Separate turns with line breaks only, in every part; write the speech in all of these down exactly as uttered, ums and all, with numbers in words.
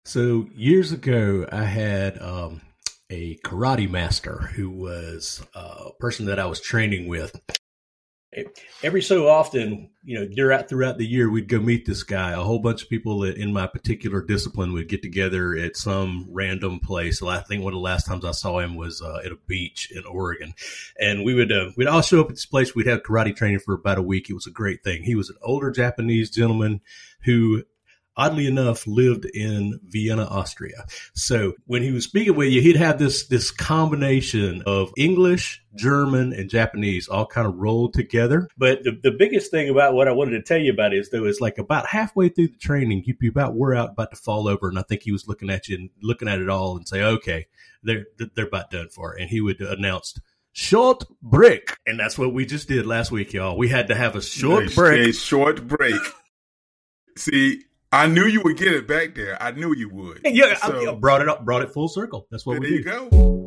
So years ago, I had um, a karate master who was a person that I was training with. Every so often, you know, throughout throughout the year, we'd go meet this guy. A whole bunch of people in my particular discipline would get together at some random place. I think one of the last times I saw him was uh, at a beach in Oregon, and we would uh, we'd all show up at this place. We'd have karate training for about a week. It was a great thing. He was an older Japanese gentleman who, oddly enough, lived in Vienna, Austria. So when he was speaking with you, he'd have this this combination of English, German, and Japanese all kind of rolled together. But the, the biggest thing about what I wanted to tell you about is, though, is like about halfway through the training, you'd be about wore out, about to fall over. And I think he was looking at you and looking at it all and say, okay, they're, they're about done for. And he would announce, short break. And that's what we just did last week, y'all. We had to have a short
a,
break.
A short break. See, I knew you would get it back there. I knew you would.
Yeah,
so,
I brought it up, brought it full circle. That's what we
there
do.
you go.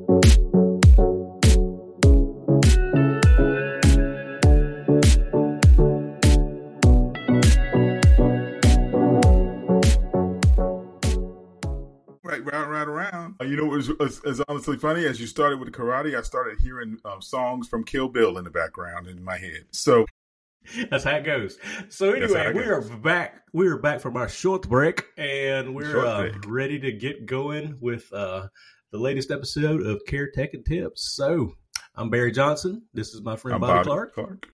Right, right, right around. You know, it was, it was honestly funny. As you started with karate, I started hearing um, songs from Kill Bill in the background in my head. So.
That's how it goes. So anyway, we are back. We are back from our short break, and we're uh, ready to get going with uh, the latest episode of Care Tech and Tips. So I'm Barry Johnson. This is my friend
I'm
Bobby,
Bobby
Clark.
Clark.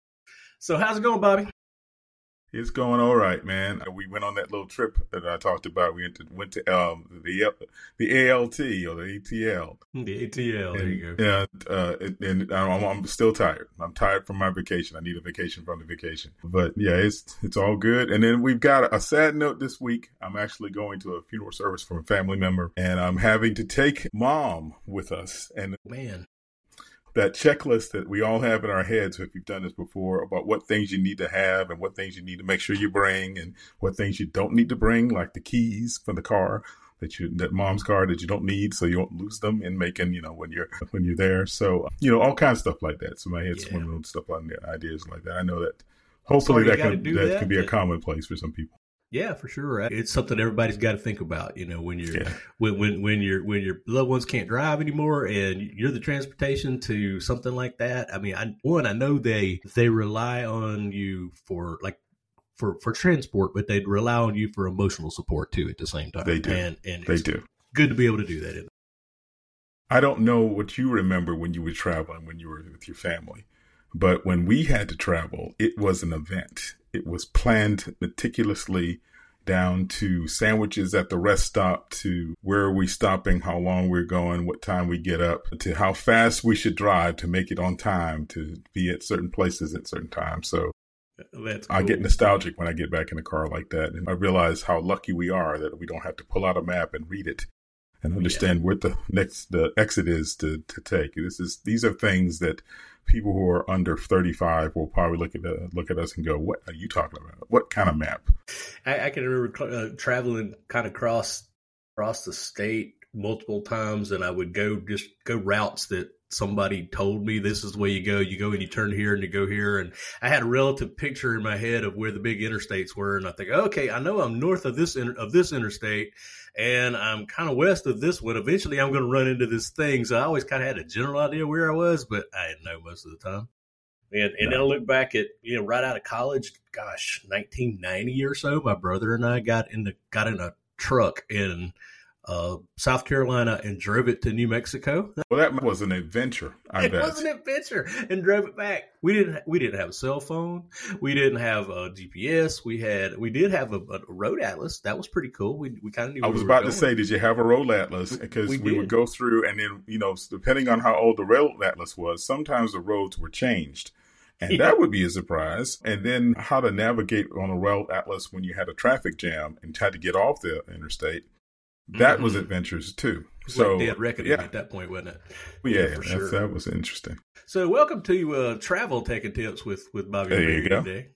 So how's it going, Bobby?
It's going all right, man. We went on that little trip that I talked about. We went to, went to um, the the A L T or the A T L.
The A T L,
and,
there you
go. Yeah, uh, and I'm, I'm still tired. I'm tired from my vacation. I need a vacation from the vacation. But yeah, it's it's all good. And then we've got a, a sad note this week. I'm actually going to a funeral service for a family member, and I'm having to take mom with us. And
man.
That checklist that we all have in our heads, if you've done this before, about what things you need to have and what things you need to make sure you bring and what things you don't need to bring, like the keys for the car that you, that mom's car that you don't need, so you won't lose them in making, you know, when you're, when you're there. So, you know, all kinds of stuff like that. So my head's swimming with stuff on there, ideas like that. I know that hopefully that can, that, that can be a commonplace for some people.
Yeah, for sure. It's something everybody's got to think about. You know, when you're yeah. when when when your when your loved ones can't drive anymore, and you're the transportation to something like that. I mean, I, one, I know they they rely on you for like for for transport, but they rely on you for emotional support too at the same time.
They do,
and, and
they do.
Good to be able to do that.
I don't know what you remember when you were traveling when you were with your family, but when we had to travel, it was an event. It was planned meticulously down to sandwiches at the rest stop, to where are we stopping, how long we're going, what time we get up, to how fast we should drive to make it on time, to be at certain places at certain times. So
That's cool.
I get nostalgic when I get back in a car like that. And I realize how lucky we are that we don't have to pull out a map and read it and understand yeah. where the next the exit is to, to take. This is These are things that people who are under thirty-five will probably look at uh, look at us and go, "What are you talking about? What kind of map?"
I, I can remember uh, traveling kind of across across the state multiple times, and I would go just go routes that somebody told me this is the way you go. You go and you turn here and you go here, and I had a relative picture in my head of where the big interstates were, and I think, okay, I know I'm north of this inter- of this interstate, and I'm kind of west of this one. Eventually, I'm going to run into this thing. So I always kind of had a general idea where I was, but I didn't know most of the time. And, and no. then I look back at, you know, right out of college, gosh, nineteen ninety or so, my brother and I got in the got in a truck in uh, South Carolina and drove it to New Mexico.
Well, that was an adventure. I
it
bet.
was an adventure, and drove it back. We didn't. We didn't have a cell phone. We didn't have a G P S. We had. We did have a, a road atlas. That was pretty cool. We we kind of knew.
I was
we
about
going.
to say, did you have a road atlas? Because we, we, we would go through, and then you know, depending on how old the road atlas was, sometimes the roads were changed. And yeah. that would be a surprise. And then how to navigate on a road atlas when you had a traffic jam and had to get off the interstate. That mm-hmm. was adventures too. So
dead reckoning
yeah.
at that point, wasn't it?
Yeah, yeah
for
that's,
sure.
that was interesting.
So welcome to uh, Travel Tech and Tips with, with Bobby
there you go.
today.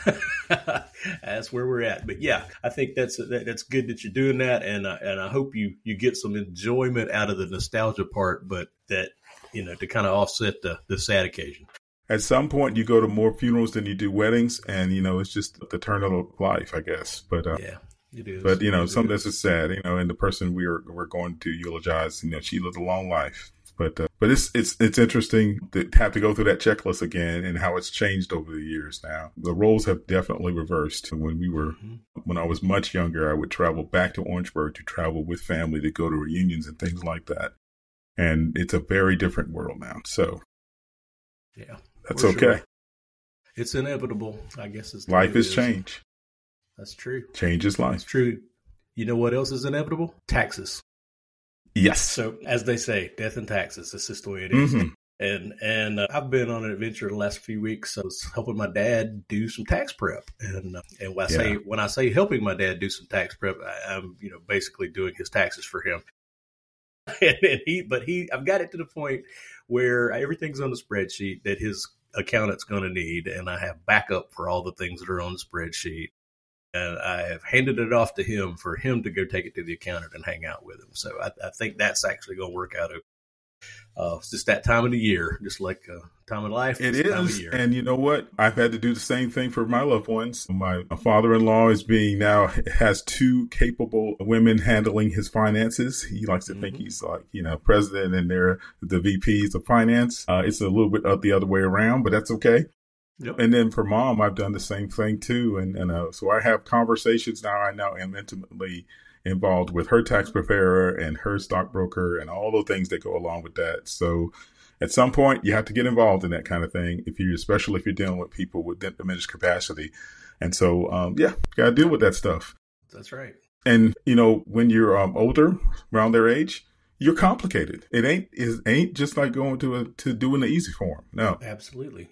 That's where we're at. But yeah, I think that's that, that's good that you're doing that, and uh, and I hope you you get some enjoyment out of the nostalgia part, but that you know to kind of offset the the sad occasion.
At some point, you go to more funerals than you do weddings, and you know it's just the turn of life, I guess. But uh,
yeah. It is.
But, you know,
It
some
is.
this is sad, you know, and the person we're we're going to eulogize, you know, she lived a long life. But uh, but it's it's it's interesting to have to go through that checklist again and how it's changed over the years now. The roles have definitely reversed. When we were
Mm-hmm.
when I was much younger, I would travel back to Orangeburg to travel with family to go to reunions and things like that. And it's a very different world now. So
Yeah,
that's
for
okay.
sure. It's inevitable, I guess. It's the way
Life
it
is
is.
change.
That's true.
Change is
It's
life.
true. You know what else is inevitable? Taxes.
Yes.
So, as they say, death and taxes. It's just the way it is.
Mm-hmm.
And and uh, I've been on an adventure the last few weeks. I was helping my dad do some tax prep, and uh, and when I say
Yeah.
when I say helping my dad do some tax prep, I, I'm you know basically doing his taxes for him. and, and he, but he, I've got it to the point where everything's on the spreadsheet that his accountant's going to need, and I have backup for all the things that are on the spreadsheet. And I have handed it off to him for him to go take it to the accountant and hang out with him. So I, I think that's actually going to work out. Uh, it's just that time of the year, just like uh, time of life.
It
it's time of
is.
year.
And you know what? I've had to do the same thing for my loved ones. My father-in-law is being now has two capable women handling his finances. He likes to mm-hmm. think he's like, you know, president and they're the V Ps of finance. Uh, it's a little bit of the other way around, but that's okay. Yep. And then for mom, I've done the same thing too. And, and uh, so I have conversations now. I now am intimately involved with her tax preparer and her stockbroker and all the things that go along with that. So at some point you have to get involved in that kind of thing, if you, especially if you're dealing with people with diminished capacity. And so, um, yeah, you got to deal with that stuff.
That's right.
And, you know, when you're um, older, around their age, you're complicated. It ain't, it ain't just like going to a, to doing the easy form. No,
absolutely.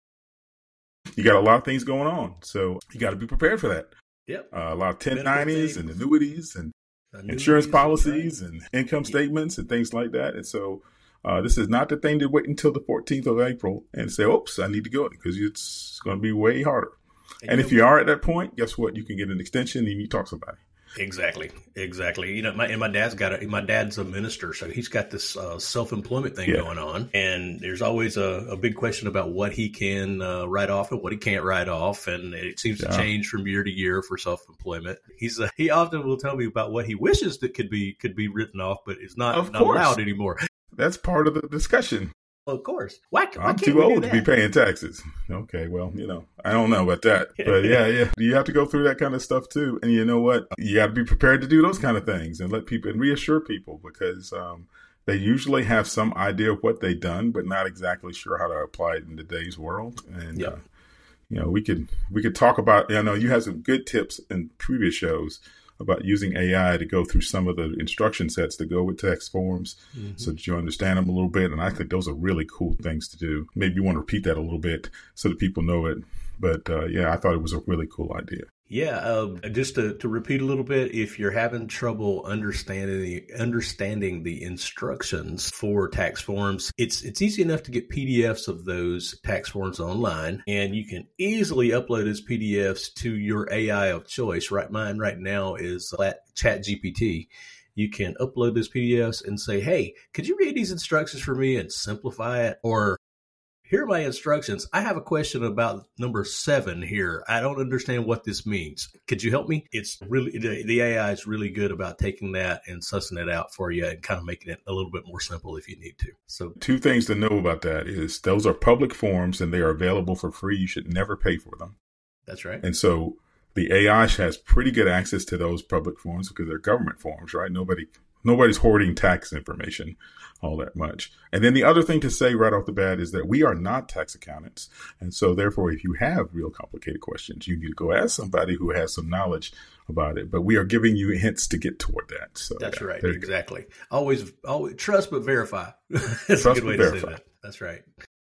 You got a lot of things going on. So you got to be prepared for that.
Yep.
Uh, a lot of ten nineties and annuities and annuities, insurance policies right. and income statements and things like that. And so uh, this is not the thing to wait until the fourteenth of April and say, oops, I need to go, because it's going to be way harder. And, and you if know, you are at that point, guess what? You can get an extension and you talk to somebody.
Exactly. Exactly. You know, my, and my dad's got a, my dad's a minister, so he's got this uh, self-employment thing yeah. going on. And there's always a, a big question about what he can uh, write off and what he can't write off. And it seems yeah. to change from year to year for self-employment. He's uh, he often will tell me about what he wishes that could be could be written off, but is not, not allowed anymore.
That's part of the discussion.
Well, of course. Why, why
I'm too old to be paying taxes. Okay, well, you know, I don't know about that. But yeah, yeah, you have to go through that kind of stuff too. And you know what? You got to be prepared to do those kind of things and let people and reassure people, because um, they usually have some idea of what they've done, but not exactly sure how to apply it in today's world. And yep. uh, you know, we could we could talk about. I know you had some good tips in previous shows about using A I to go through some of the instruction sets to go with tax forms mm-hmm. so that you understand them a little bit. And I think those are really cool things to do. Maybe you want to repeat that a little bit so that people know it. But uh, yeah, I thought it was a really cool idea.
Yeah, uh, just to, to repeat a little bit, if you're having trouble understanding the, understanding the instructions for tax forms, it's it's easy enough to get P D Fs of those tax forms online, and you can easily upload those P D Fs to your A I of choice. Right, mine right now is ChatGPT. You can upload those P D Fs and say, "Hey, could you read these instructions for me and simplify it?" Or here are my instructions. I have a question about number seven here. I don't understand what this means. Could you help me? It's really, the, the A I is really good about taking that and sussing it out for you and kind of making it a little bit more simple if you need to. So
two things to know about that is those are public forms and they are available for free. You should never pay for them.
That's right.
And so the A I has pretty good access to those public forms because they're government forms, right? Nobody, nobody's hoarding tax information all that much. And then the other thing to say right off the bat is that we are not tax accountants. And so therefore, if you have real complicated questions, you need to go ask somebody who has some knowledge about it. But we are giving you hints to get toward that. So
that's
yeah,
right. Exactly. Always, always trust, but verify. That's
trust
a good way to
verify.
say that. That's right.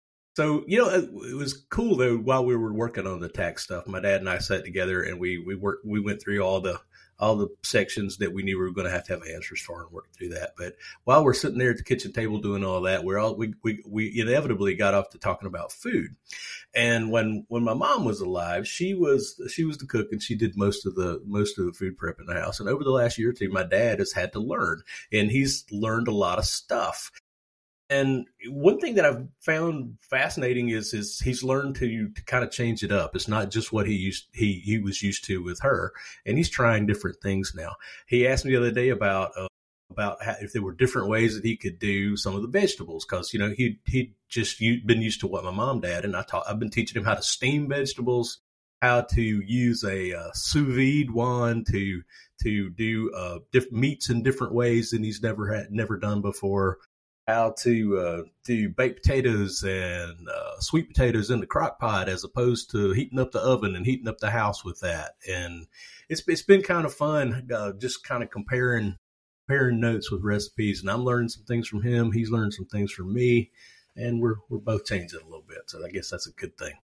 So, you know, it, it was cool though, while we were working on the tax stuff, my dad and I sat together and we, we worked, we went through all the, all the sections that we knew we were going to have to have answers for and work through that. But while we're sitting there at the kitchen table doing all that, we're all, we, we, we inevitably got off to talking about food. And when, when my mom was alive, she was, she was the cook and she did most of the, most of the food prep in the house. And over the last year or two, my dad has had to learn, and he's learned a lot of stuff. And one thing that I've found fascinating is, is he's learned to, to kind of change it up. It's not just what he used he he was used to with her, and he's trying different things now. He asked me the other day about uh, about how, if there were different ways that he could do some of the vegetables, because you know he he just u- been used to what my mom did, and I taught I've been teaching him how to steam vegetables, how to use a uh, sous vide wand to to do uh, diff- meats in different ways than he's never had never done before. How to uh, do baked potatoes and uh, sweet potatoes in the crock pot as opposed to heating up the oven and heating up the house with that. And it's it's been kind of fun, uh, just kind of comparing comparing notes with recipes. And I'm learning some things from him. He's learned some things from me, and we're we're both changing a little bit. So I guess that's a good thing.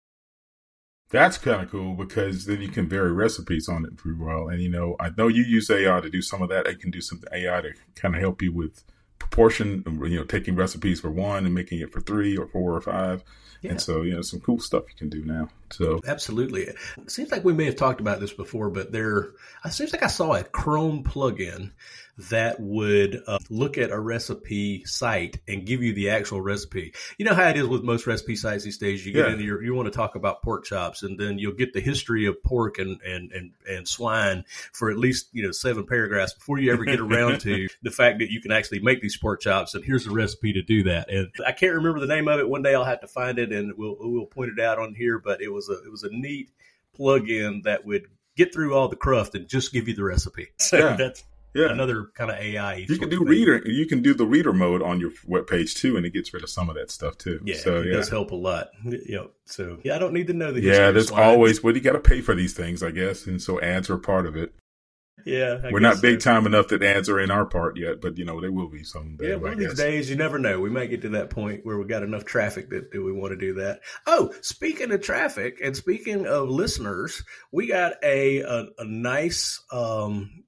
That's kind of cool because then you can vary recipes on it pretty well. And you know, I know you use A I to do some of that. I can do some A I to kind of help you with proportion, you know, taking recipes for one and making it for three or four or five. Yeah. And so, you know, some cool stuff you can do now. So
absolutely. It seems like we may have talked about this before, but there, it seems like I saw a Chrome plugin that would uh, look at a recipe site and give you the actual recipe. You know how it is with most recipe sites these days. You get yeah. into your, you want to talk about pork chops, and then you'll get the history of pork and, and, and, and swine for at least, you know, seven paragraphs before you ever get around to the fact that you can actually make these pork chops, and here's the recipe to do that. And I can't remember the name of it. One day I'll have to find it and we'll, we'll point it out on here, but it was a, it was a neat plugin that would get through all the cruft and just give you the recipe. So yeah. that's, Yeah. another kind of A I.
You can do reader. You can do the reader mode on your web page too, and it gets rid of some of that stuff too.
Yeah,
so,
it
yeah.
does help a lot. Yeah, so yeah, I don't need to know the
history. Yeah, there's always. Well, you got to pay for these things, I guess, and so ads are part of it.
Yeah, I
we're not big so. time enough that ads are in our part yet, but you know they will be someday.
Yeah, one of these days, you never know. We might get to that point where we got enough traffic that, that we want to do that. Oh, speaking of traffic and speaking of listeners, we got a a, a nice. Um,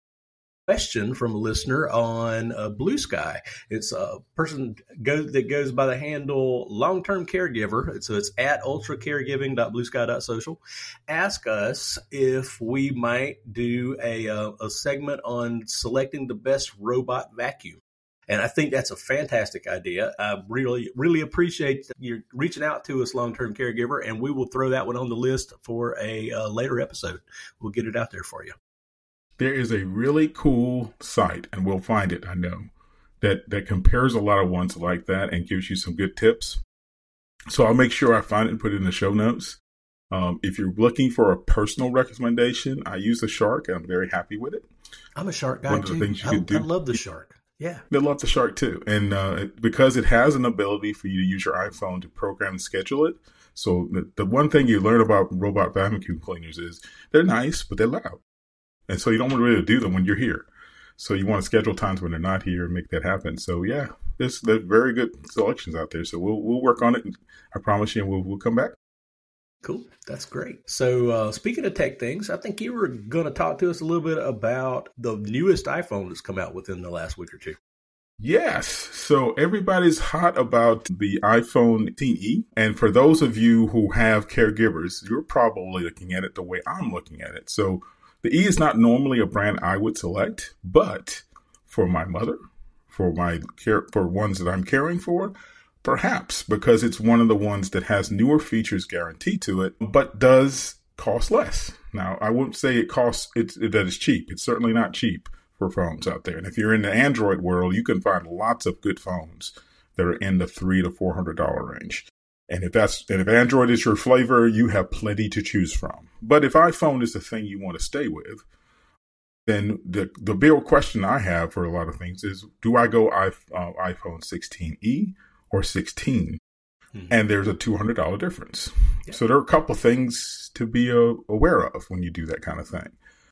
question from a listener on uh, Blue Sky. It's a person go, that goes by the handle long-term caregiver. So it's at ultracaregiving dot blue sky dot social. Ask us if we might do a, uh, a segment on selecting the best robot vacuum. And I think that's a fantastic idea. I really, really appreciate you reaching out to us, long-term caregiver, and we will throw that one on the list for a uh, later episode. We'll get it out there for you.
There is a really cool site, and we'll find it, I know, that, that compares a lot of ones like that and gives you some good tips. So I'll make sure I find it and put it in the show notes. Um, if you're looking for a personal recommendation, I use the Shark, and I'm very happy with it.
I'm a Shark guy, One of the too. Things you I, can do, I love the Shark. Yeah.
They love the Shark, too. And uh, because it has an ability for you to use your iPhone to program and schedule it. So the, the one thing you learn about robot vacuum cleaners is they're nice, but they're loud. And so you don't want to really do them when you're here. So you want to schedule times when they're not here and make that happen. So yeah, there's, there's very good selections out there. So we'll we'll work on it. I promise you, and we'll we'll come back.
Cool. That's great. So uh, speaking of tech things, I think you were going to talk to us a little bit about the newest iPhone that's come out within the last week or two.
Yes. So everybody's hot about the iPhone fifteen E. And for those of you who have caregivers, you're probably looking at it the way I'm looking at it. So the E is not normally a brand I would select, but for my mother, for my care, for ones that I'm caring for, perhaps, because it's one of the ones that has newer features guaranteed to it, but does cost less. Now, I wouldn't say it costs it's, that it's cheap. It's certainly not cheap for phones out there. And if you're in the Android world, you can find lots of good phones that are in the three to four hundred dollar range. And if that's and if Android is your flavor, you have plenty to choose from. But if iPhone is the thing you want to stay with, then the the real question I have for a lot of things is, do I go I, uh, iPhone sixteen E or sixteen? Mm-hmm. And there's a two hundred dollar difference. Yeah. So there are a couple of things to be uh, aware of when you do that kind of thing.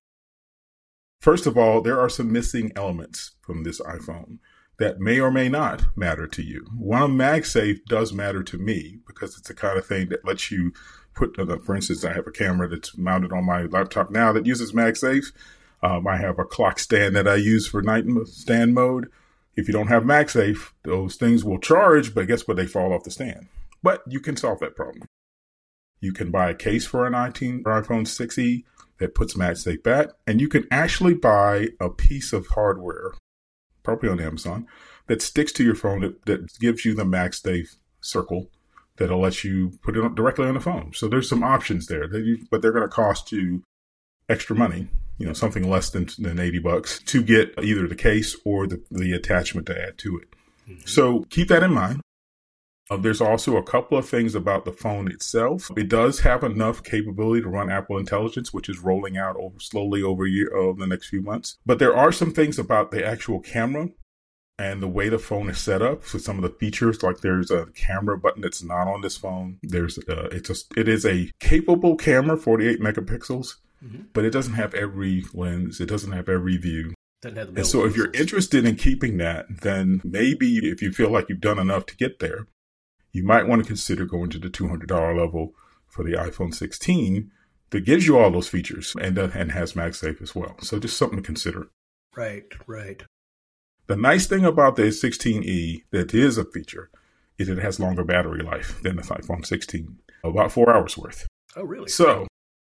First of all, there are some missing elements from this iPhone that may or may not matter to you. One of MagSafe does matter to me because it's the kind of thing that lets you put, uh, for instance, I have a camera that's mounted on my laptop now that uses MagSafe. Um, I have a clock stand that I use for night stand mode. If you don't have MagSafe, those things will charge, but guess what? They fall off the stand. But you can solve that problem. You can buy a case for an iPhone six E that puts MagSafe back, and you can actually buy a piece of hardware, probably on Amazon, that sticks to your phone that, that gives you the MagSafe circle that'll let you put it directly on the phone. So there's some options there, but they're going to cost you extra money, you know, something less than, than eighty bucks to get either the case or the, the attachment to add to it. Mm-hmm. So keep that in mind. Uh, there's also a couple of things about the phone itself. It does have enough capability to run Apple Intelligence, which is rolling out over, slowly over year, over the next few months. But there are some things about the actual camera and the way the phone is set up. So some of the features, like there's a camera button that's not on this phone. There's uh, it's a, it is a capable camera, forty-eight megapixels, mm-hmm. but it doesn't have every lens. It doesn't have every view. And so if you're interested in keeping that, then maybe if you feel like you've done enough to get there, you might want to consider going to the two hundred dollars level for the iPhone sixteen that gives you all those features and, uh, and has MagSafe as well. So just something to consider.
Right, right.
The nice thing about the sixteen E that is a feature is it has longer battery life than the iPhone sixteen, about four hours worth.
Oh, really?
So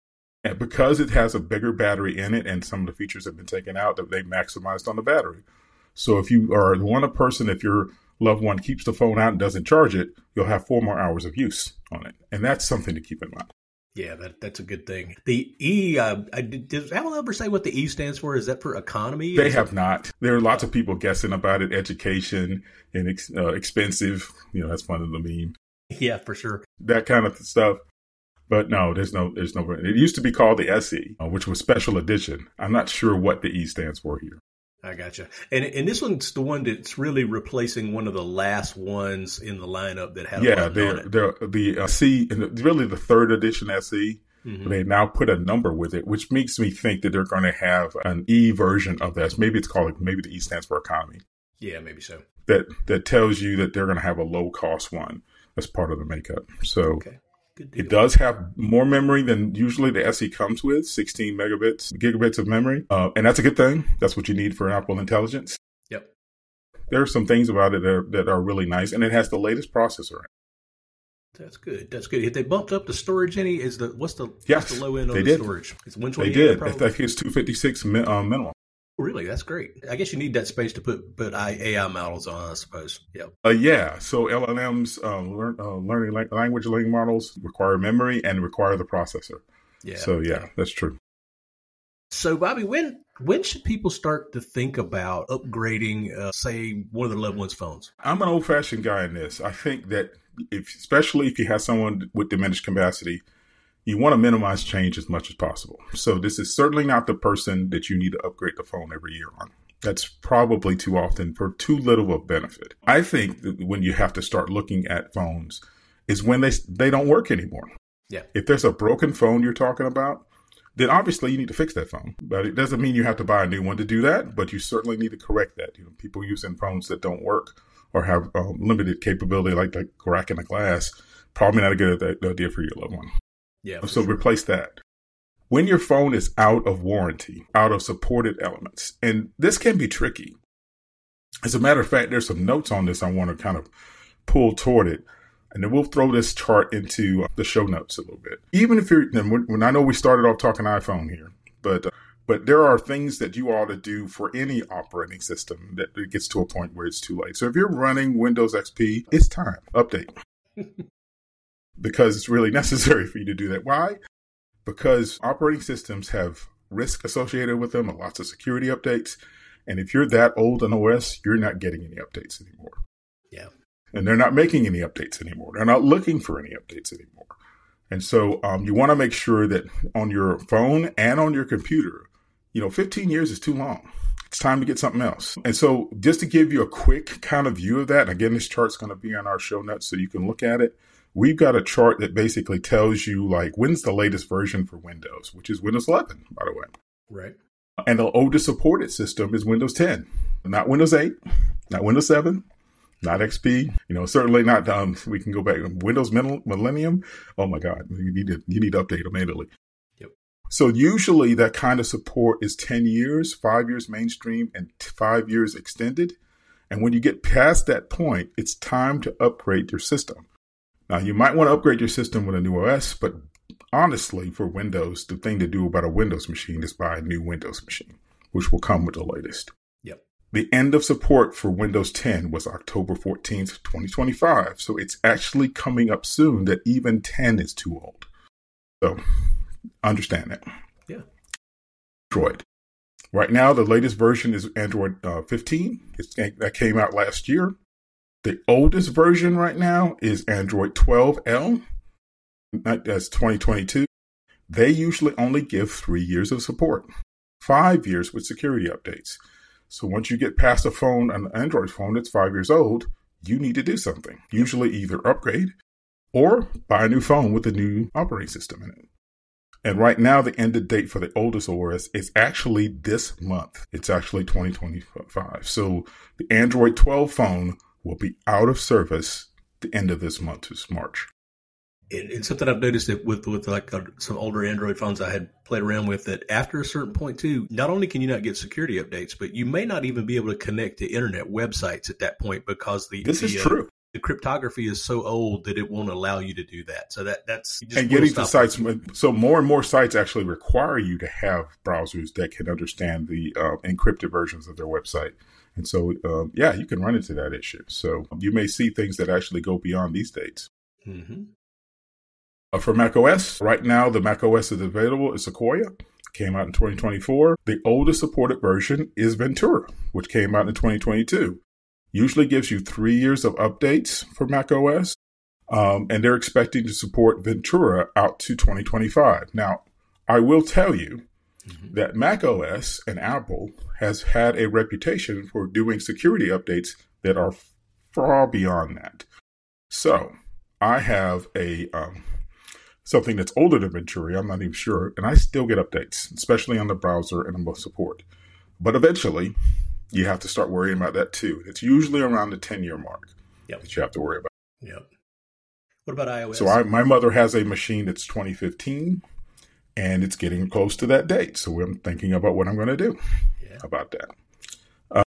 and because it has a bigger battery in it and some of the features have been taken out, that they maximized on the battery. So if you are one a person, if your loved one keeps the phone out and doesn't charge it, you'll have four more hours of use on it. And that's something to keep in mind.
Yeah, that, that's a good thing. The E, uh, I, does Apple ever say what the E stands for? Is that for economy?
They have not. There are lots of people guessing about it, education and ex, uh, expensive. You know, that's fun of the meme.
Yeah, for sure.
That kind of stuff. But no, there's no, there's no, it used to be called the S E, uh, which was special edition. I'm not sure what the E stands for here.
I gotcha. And and this one's the one that's really replacing one of the last ones in the lineup that had a
yeah,
button on it.
They're, the uh, C, and really the third edition S E, mm-hmm. they now put a number with it, which makes me think that they're going to have an E version of this. Maybe it's called, maybe the E stands for economy.
Yeah, maybe so.
That that tells you that they're going to have a low cost one as part of the makeup. So
okay.
It does have more memory than usually the S E comes with, sixteen megabits, gigabits of memory. Uh, and that's a good thing. That's what you need for Apple Intelligence.
Yep.
There are some things about it that are, that are really nice. And it has the latest processor.
That's good. That's good. If they bumped up the storage any, is the what's the,
yes,
what's the low end on
the
did.
storage?
It's one twenty-eight.
They did.
Probably?
I think it's two fifty-six mi- uh, minimum.
Really? That's great. I guess you need that space to put put A I models on, I suppose. Yep.
Uh, yeah. So L L Ms, uh, learn, uh, learning la- language learning models require memory and require the processor. Yeah. So yeah, that's true.
So Bobby, when when should people start to think about upgrading, uh, say, one of their loved ones' phones?
I'm an old-fashioned guy in this. I think that, if, especially if you have someone with diminished capacity, you want to minimize change as much as possible. So this is certainly not the person that you need to upgrade the phone every year on. That's probably too often for too little of benefit. I think that when you have to start looking at phones is when they they don't work anymore.
Yeah.
If there's a broken phone you're talking about, then obviously you need to fix that phone. But it doesn't mean you have to buy a new one to do that, but you certainly need to correct that. You know, people using phones that don't work or have um, limited capability, like, like cracking a glass, probably not a good idea for your loved one.
Yeah.
So
sure.
replace that. When your phone is out of warranty, out of supported elements, and this can be tricky. As a matter of fact, there's some notes on this I want to kind of pull toward it. And then we'll throw this chart into the show notes a little bit. Even if you're, and when I know we started off talking iPhone here, but uh, but there are things that you ought to do for any operating system that it gets to a point where it's too late. So if you're running Windows X P, it's time. Update. Because it's really necessary for you to do that. Why? Because operating systems have risk associated with them and lots of security updates. And if you're that old an O S, you're not getting any updates anymore.
Yeah.
And they're not making any updates anymore. They're not looking for any updates anymore. And so um, you want to make sure that on your phone and on your computer, you know, fifteen years is too long. It's time to get something else. And so just to give you a quick kind of view of that, and again, this chart's going to be on our show notes so you can look at it. We've got a chart that basically tells you, like, when's the latest version for Windows, which is Windows eleven, by the way.
Right.
And the oldest supported system is Windows ten, not Windows eight, not Windows seven. Not X P, you know, certainly not, um, we can go back, Windows Millennium. Oh my God, you need to, you need to update immediately.
Yep.
So usually that kind of support is ten years, five years mainstream and five years extended. And when you get past that point, it's time to upgrade your system. Now you might want to upgrade your system with a new O S, but honestly for Windows, the thing to do about a Windows machine is buy a new Windows machine, which will come with the latest.
Yep.
The end of support for Windows ten was October fourteenth, twenty twenty-five. So it's actually coming up soon that even ten is too old. So understand that.
Yeah.
Android. Right now, the latest version is Android uh, fifteen. It's, that came out last year. The oldest version right now is Android twelve L. That's twenty twenty-two. They usually only give three years of support, five years with security updates. So once you get past a phone, an Android phone that's five years old, you need to do something. Usually either upgrade or buy a new phone with a new operating system in it. And right now, the end of date for the oldest O S is actually this month. It's actually twenty twenty-five. So the Android twelve phone will be out of service the end of this month, is March.
And, and something I've noticed that with with like uh, some older Android phones I had played around with, that after a certain point too, not only can you not get security updates, but you may not even be able to connect to internet websites at that point because the
this
the,
is
uh,
true.
The cryptography is so old that it won't allow you to do that. So that that's just
and getting to sites. So more and more sites actually require you to have browsers that can understand the uh, encrypted versions of their website. And so, um, yeah, you can run into that issue. So you may see things that actually go beyond these dates.
Mm-hmm.
Uh, for macOS, right now, the macOS is available is Sequoia. Came out in twenty twenty-four. The oldest supported version is Ventura, which came out in twenty twenty-two. Usually gives you three years of updates for macOS. Um, and they're expecting to support Ventura out to twenty twenty-five. Now, I will tell you mm-hmm. that macOS and Apple has had a reputation for doing security updates that are far beyond that. So I have a um, something that's older than Ventura, I'm not even sure, and I still get updates, especially on the browser and on support. But eventually, you have to start worrying about that too. It's usually around the ten-year mark yep. that you have to worry about.
Yep. What about iOS?
So I, my mother has a machine that's twenty fifteen, and it's getting close to that date. So I'm thinking about what I'm going to do yeah. about that. Uh,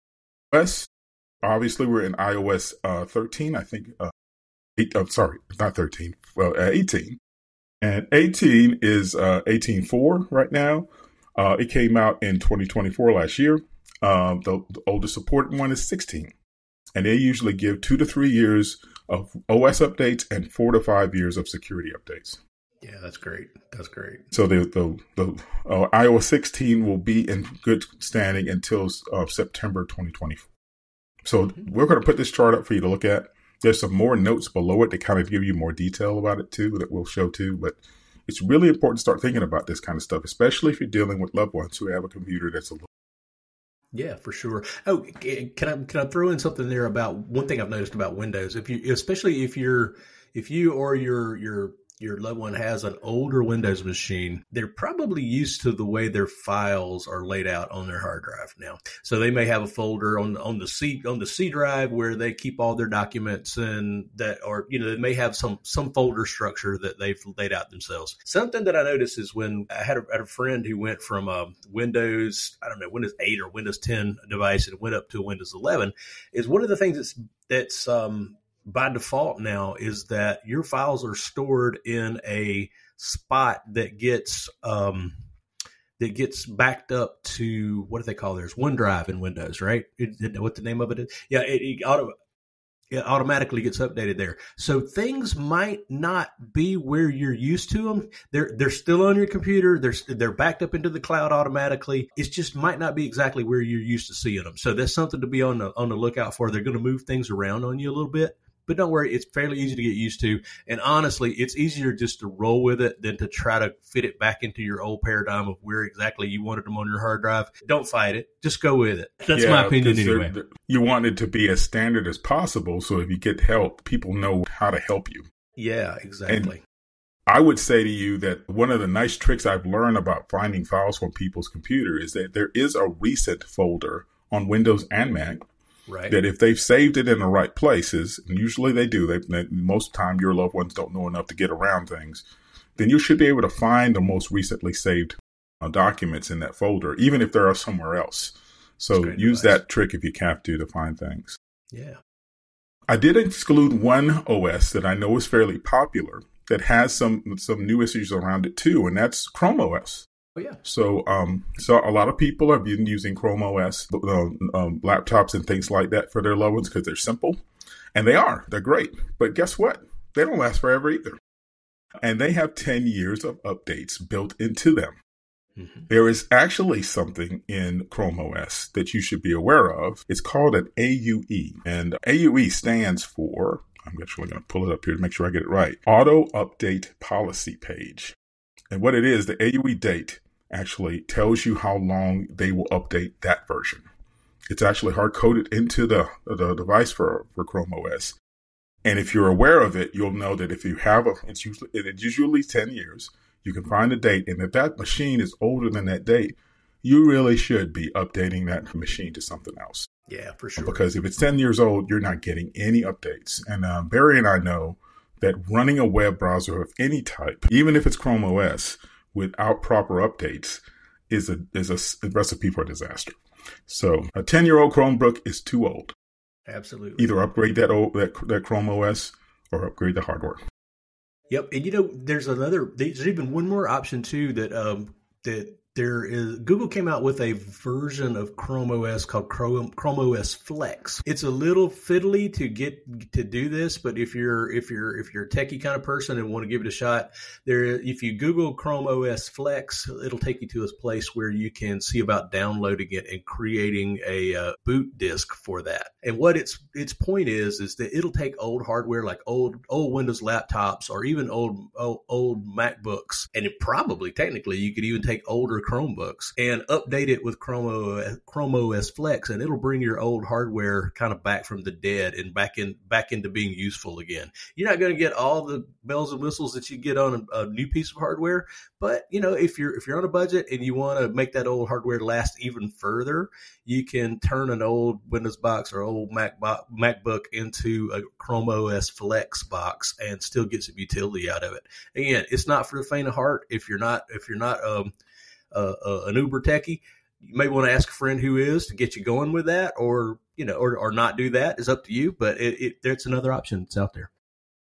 iOS, obviously, we're in iOS uh, thirteen, I think. Uh, eight, oh, sorry, not thirteen, well, uh, eighteen. And eighteen is uh, eighteen point four right now. Uh, it came out in twenty twenty-four last year. Um, the, the oldest supported one is sixteen. And they usually give two to three years of O S updates and four to five years of security updates.
Yeah, that's great. That's great.
So the the, the uh, iOS sixteen will be in good standing until uh, September twenty twenty-four. So mm-hmm. we're going to put this chart up for you to look at. There's some more notes below it that kind of give you more detail about it too, that we'll show too. But it's really important to start thinking about this kind of stuff, especially if you're dealing with loved ones who have a computer that's a little.
Yeah, for sure. Oh, can I can I throw in something there about one thing I've noticed about Windows? If you, especially if you're, if you or your your your loved one has an older Windows machine, they're probably used to the way their files are laid out on their hard drive now. So they may have a folder on on the C on the C drive where they keep all their documents, and that, or you know, they may have some some folder structure that they've laid out themselves. Something that I noticed is when I had a, had a friend who went from a Windows, I don't know, Windows eight or Windows ten device and went up to a Windows eleven, is one of the things that's that's um by default now is that your files are stored in a spot that gets um, that gets backed up to, what do they call theirs? OneDrive in Windows, right? It, it, what the name of it is? Yeah, it, it, auto, it automatically gets updated there. So things might not be where you're used to them. They're they're still on your computer. They're they're backed up into the cloud automatically. It just might not be exactly where you're used to seeing them. So that's something to be on the on the lookout for. They're going to move things around on you a little bit. But don't worry, it's fairly easy to get used to. And honestly, it's easier just to roll with it than to try to fit it back into your old paradigm of where exactly you wanted them on your hard drive. Don't fight it. Just go with it. That's yeah, my opinion anyway.
They're, they're, you want it to be as standard as possible, so if you get help, people know how to help you.
Yeah, exactly.
And I would say to you that one of the nice tricks I've learned about finding files from people's computer is that there is a recent folder on Windows and Mac.
Right.
That if they've saved it in the right places, and usually they do, they, they, most of the time your loved ones don't know enough to get around things, then you should be able to find the most recently saved uh, documents in that folder, even if they are somewhere else. So use device. That trick if you have to to find things.
Yeah.
I did exclude one O S that I know is fairly popular that has some some new issues around it too, and that's Chrome O S.
Oh yeah.
So, um, so a lot of people have been using Chrome O S uh, um, laptops and things like that for their loved ones because they're simple, and they are. They're great. But guess what? They don't last forever either, and they have ten years of updates built into them. Mm-hmm. There is actually something in Chrome O S that you should be aware of. It's called an A U E, and A U E stands for, I'm actually going to pull it up here to make sure I get it right, Auto Update Policy Page. And what it is, the A U E date actually tells you how long they will update that version. It's actually hard-coded into the, the device for, for Chrome O S. And if you're aware of it, you'll know that if you have a, it's usually, it's usually ten years, you can find a date. And if that machine is older than that date, you really should be updating that machine to something else.
Yeah, for sure.
Because if it's ten years old, you're not getting any updates. And um, Barry and I know that running a web browser of any type, even if it's Chrome O S, without proper updates is a is a recipe for disaster. So a ten-year-old Chromebook is too old.
Absolutely.
Either upgrade that old that, that Chrome O S or upgrade the hardware.
Yep, and you know, there's another. There's even one more option too that um that. There is Google came out with a version of Chrome O S called Chrome, Chrome O S Flex. It's a little fiddly to get to do this, but if you're if you're if you're a techie kind of person and want to give it a shot, there if you Google Chrome O S Flex, it'll take you to a place where you can see about downloading it and creating a uh, boot disk for that. And what its its point is is that it'll take old hardware like old old Windows laptops or even old old, old MacBooks, and it probably technically you could even take older Chromebooks and update it with Chrome O S, Chrome O S Flex, and it'll bring your old hardware kind of back from the dead and back in back into being useful again. You're not going to get all the bells and whistles that you get on a, a new piece of hardware, but you know, if you're if you're on a budget and you want to make that old hardware last even further, you can turn an old Windows box or old Mac bo- MacBook into a Chrome O S Flex box and still get some utility out of it. Again, it's not for the faint of heart. If you're not if you're not um Uh, uh, an Uber techie, you may want to ask a friend who is to get you going with that, or you know, or, or not do that. It's up to you, but it, it, it's another option that's out there.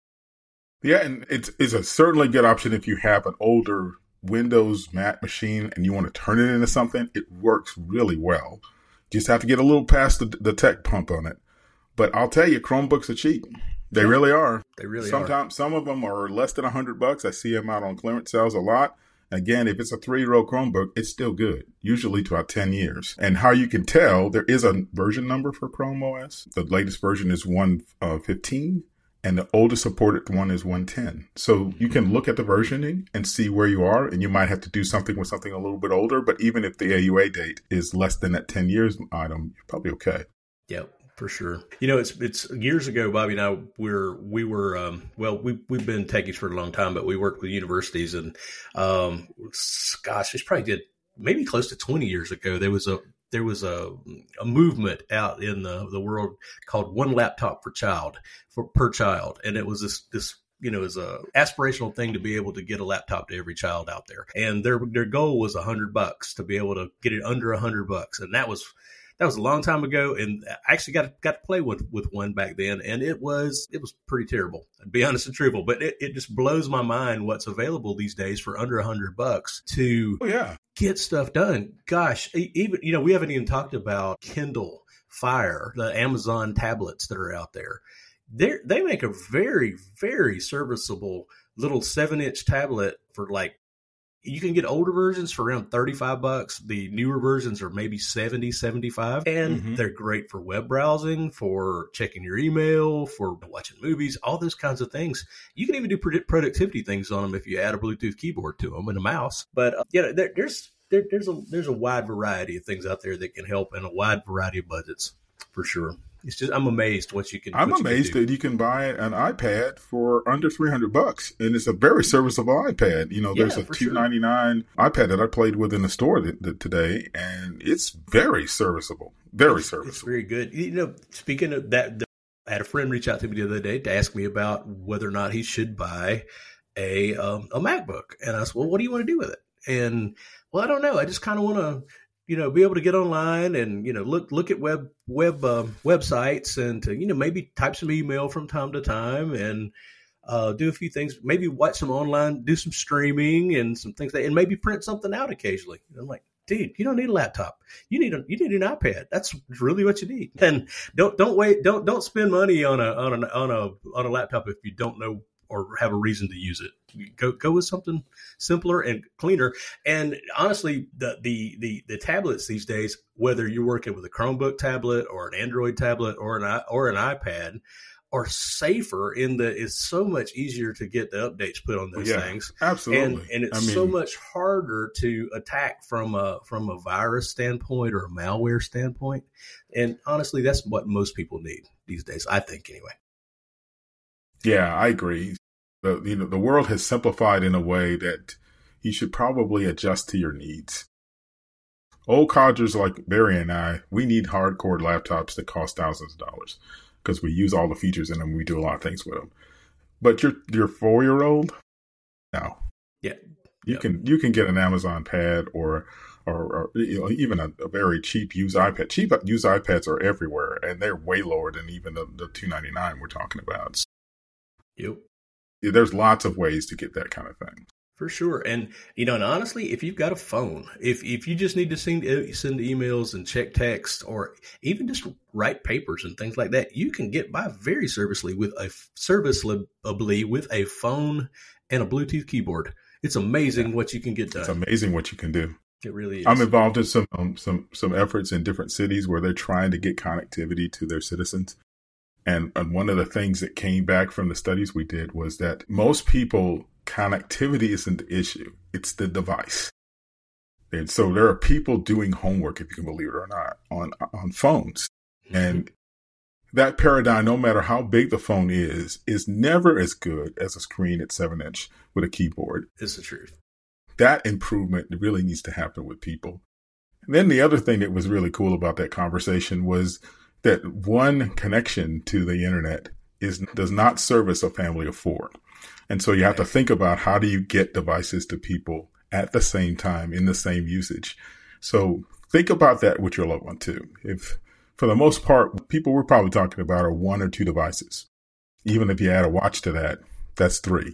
Yeah, and it's it's a certainly good option if you have an older Windows Mac machine and you want to turn it into something. It works really well. Just have to get a little past the, the tech pump on it. But I'll tell you, Chromebooks are cheap. They yeah, really are.
They really
Sometimes,
are.
Sometimes some of them are less than a hundred bucks. I see them out on clearance sales a lot. Again, if it's a three-year-old Chromebook, it's still good, usually to about ten years. And how you can tell, there is a version number for Chrome O S. The latest version is one fifteen, and the oldest supported one is one ten. So you can look at the versioning and see where you are, and you might have to do something with something a little bit older. But even if the A U A date is less than that ten years item, you're probably okay.
Yep. For sure. You know, it's it's years ago, Bobby and I we're we were um, well, we we've been techies for a long time, but we worked with universities, and um, gosh, it's probably did maybe close to twenty years ago. There was a there was a a movement out in the, the world called One Laptop for Child for per child, and it was this this. You know, is a aspirational thing to be able to get a laptop to every child out there, and their their goal was a hundred bucks to be able to get it under a hundred bucks, and that was. That was a long time ago, and I actually got got to play with, with one back then, and it was it was pretty terrible, to be honest and truthful. But it, it just blows my mind what's available these days for under a hundred bucks to
oh, yeah.
get stuff done. Gosh, even you know we haven't even talked about Kindle Fire, the Amazon tablets that are out there. They they make a very very serviceable little seven inch tablet for like. You can get older versions for around thirty-five bucks. The newer versions are maybe seventy, seventy-five. And mm-hmm. they're great for web browsing, for checking your email, for watching movies, all those kinds of things. You can even do productivity things on them if you add a Bluetooth keyboard to them and a mouse. But uh, yeah, there, there's there, there's a there's a wide variety of things out there that can help in a wide variety of budgets for sure. It's just I'm amazed what you can.
I'm
what
amazed
you can
that you can buy an iPad for under three hundred bucks, and it's a very serviceable iPad. You know,
yeah,
there's a two ninety-nine sure. iPad that I played with in the store th- th- today, and it's very serviceable. Very
it's,
serviceable.
It's very good. You know, speaking of that, the, I had a friend reach out to me the other day to ask me about whether or not he should buy a um, a MacBook, and I said, "Well, what do you want to do with it?" And well, I don't know. I just kind of want to. You know, be able to get online and, you know, look look at web web um, websites and to, you know, maybe type some email from time to time. And uh, do a few things, maybe watch some online, do some streaming and some things that, and maybe print something out occasionally. And I'm like, dude, you don't need a laptop. You need a you need an iPad. That's really what you need. And don't don't wait. Don't don't spend money on a on a on a on a laptop if you don't know or have a reason to use it. Go go with something simpler and cleaner. And honestly, the the the the tablets these days, whether you're working with a Chromebook tablet or an Android tablet or an or an iPad, are safer in that it's so much easier to get the updates put on those
yeah,
things.
Absolutely.
And, and it's
I mean,
so much harder to attack from a, from a virus standpoint or a malware standpoint. And honestly, that's what most people need these days, I think anyway.
Yeah, I agree. The, you know, the world has simplified in a way that you should probably adjust to your needs. Old codgers like Barry and I, we need hardcore laptops that cost thousands of dollars, because we use all the features in them. We do a lot of things with them. But your your four year old, no,
yeah,
you
yep.
can you can get an Amazon Pad or or, or you know, even a, a very cheap used iPad. Cheap used iPads are everywhere, and they're way lower than even the, the two ninety-nine we're talking about. So,
yep.
There's lots of ways to get that kind of thing.
For sure. And, you know, and honestly, if you've got a phone, if if you just need to send, send emails and check text or even just write papers and things like that, you can get by very serviceably with a serviceably with a phone and a Bluetooth keyboard. It's amazing yeah. what you can get done.
It's amazing what you can do.
It really is.
I'm involved in some um, some some efforts in different cities where they're trying to get connectivity to their citizens. And, and one of the things that came back from the studies we did was that most people, connectivity isn't the issue. It's the device. And so there are people doing homework, if you can believe it or not, on, on phones. Mm-hmm. And that paradigm, no matter how big the phone is, is never as good as a screen at seven inch with a keyboard.
It's the truth.
That improvement really needs to happen with people. And then the other thing that was really cool about that conversation was that one connection to the internet is does not service a family of four. And so you have to think about, how do you get devices to people at the same time in the same usage? So think about that with your loved one too. If for the most part, people we're probably talking about are one or two devices. Even if you add a watch to that, that's three.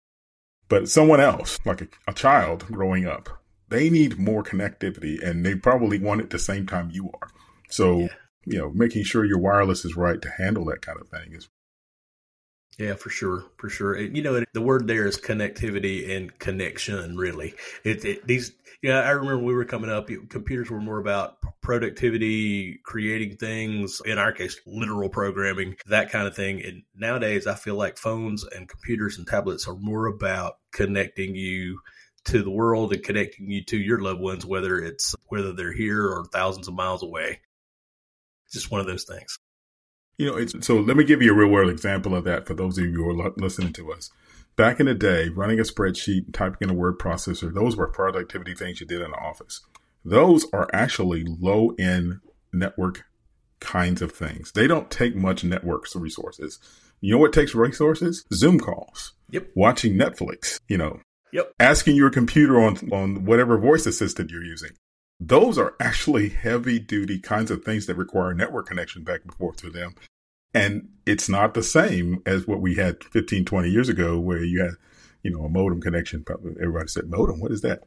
But someone else, like a, a child growing up, they need more connectivity, and they probably want it the same time you are. So yeah. You know, making sure your wireless is right to handle that kind of thing is.
Yeah, for sure. For sure. You know, the word there is connectivity and connection, really. It, it these, yeah, you know, I remember when we were coming up, computers were more about productivity, creating things, in our case, literal programming, that kind of thing. And nowadays, I feel like phones and computers and tablets are more about connecting you to the world and connecting you to your loved ones, whether it's, whether they're here or thousands of miles away. Just one of those things.
You know, it's, so let me give you a real world example of that for those of you who are listening to us. Back in the day, running a spreadsheet, typing in a word processor, those were productivity things you did in the office. Those are actually low end network kinds of things. They don't take much network resources. You know what takes resources? Zoom calls.
Yep.
Watching Netflix, you know,
yep.
Asking your computer on, on whatever voice assistant you're using. Those are actually heavy duty kinds of things that require network connection back and forth to them. And it's not the same as what we had fifteen, twenty years ago, where you had, you know, a modem connection. Probably everybody said modem. What is that?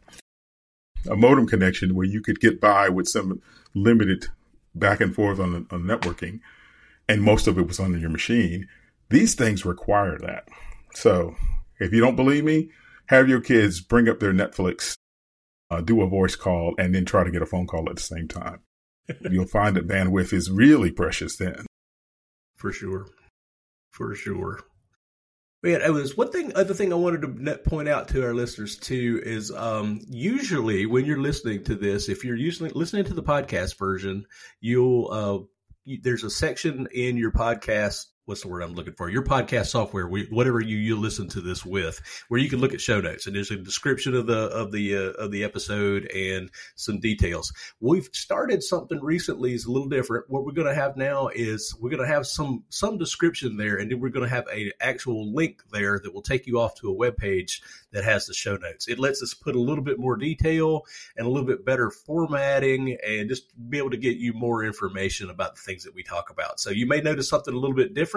A modem connection where you could get by with some limited back and forth on, on networking. And most of it was on your machine. These things require that. So if you don't believe me, have your kids bring up their Netflix, Uh, do a voice call, and then try to get a phone call at the same time. You'll find that bandwidth is really precious then.
For sure. For sure. Man, it was one thing, other thing I wanted to point out to our listeners too is um, usually when you're listening to this, if you're usually listening to the podcast version, you'll uh, you, there's a section in your podcast. What's the word I'm looking for? Your podcast software, whatever you, you listen to this with, where you can look at show notes, and there's a description of the of the uh, of the episode and some details. We've started something recently is a little different. What we're going to have now is we're going to have some some description there, and then we're going to have a actual link there that will take you off to a web page that has the show notes. It lets us put a little bit more detail and a little bit better formatting, and just be able to get you more information about the things that we talk about. So you may notice something a little bit different.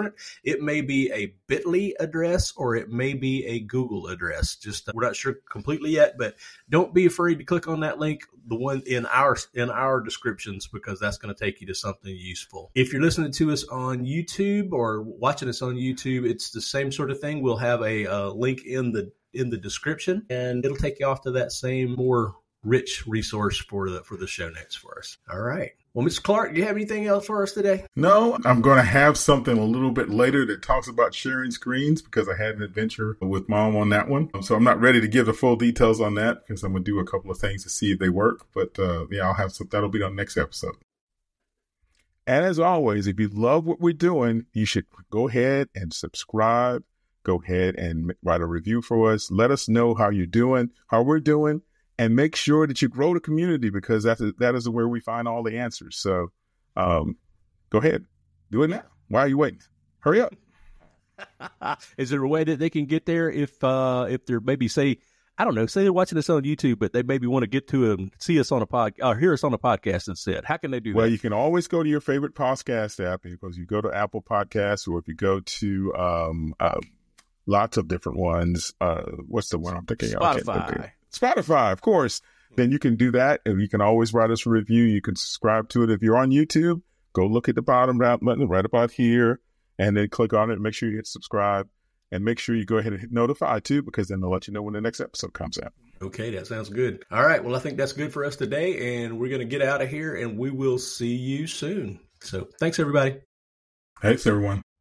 different. It may be a bit dot l y address or it may be a Google address. Just uh, we're not sure completely yet, but don't be afraid to click on that link, the one in our in our descriptions, because that's going to take you to something useful. If you're listening to us on YouTube or watching us on YouTube, it's the same sort of thing. We'll have a, a link in the in the description, and it'll take you off to that same more rich resource for the for the show notes for us. All right. Well, Mister Clark, do you have anything else for us today?
No, I'm going to have something a little bit later that talks about sharing screens because I had an adventure with Mom on that one. So I'm not ready to give the full details on that because I'm going to do a couple of things to see if they work. But uh, yeah, I'll have some. That'll be on the next episode. And as always, if you love what we're doing, you should go ahead and subscribe. Go ahead and write a review for us. Let us know how you're doing, how we're doing. And make sure that you grow the community because that's a, that is where we find all the answers. So um, go ahead. Do it now. Why are you waiting? Hurry up.
Is there a way that they can get there if uh, if they're maybe, say, I don't know, say they're watching us on YouTube, but they maybe want to get to and see us on a pod or hear us on a podcast instead? How can they do
well, that? Well, you can always go to your favorite podcast app because you go to Apple Podcasts or if you go to um, uh, lots of different ones. Uh, what's the one I'm thinking?
Spotify.
Spotify, of course. Then you can do that. And you can always write us a review. You can subscribe to it. If you're on YouTube, go look at the bottom button right about here and then click on it. Make sure you hit subscribe and make sure you go ahead and hit notify too, because then they'll let you know when the next episode comes out.
Okay, that sounds good. All right. Well, I think that's good for us today. And we're going to get out of here and we will see you soon. So thanks, everybody.
Thanks, everyone.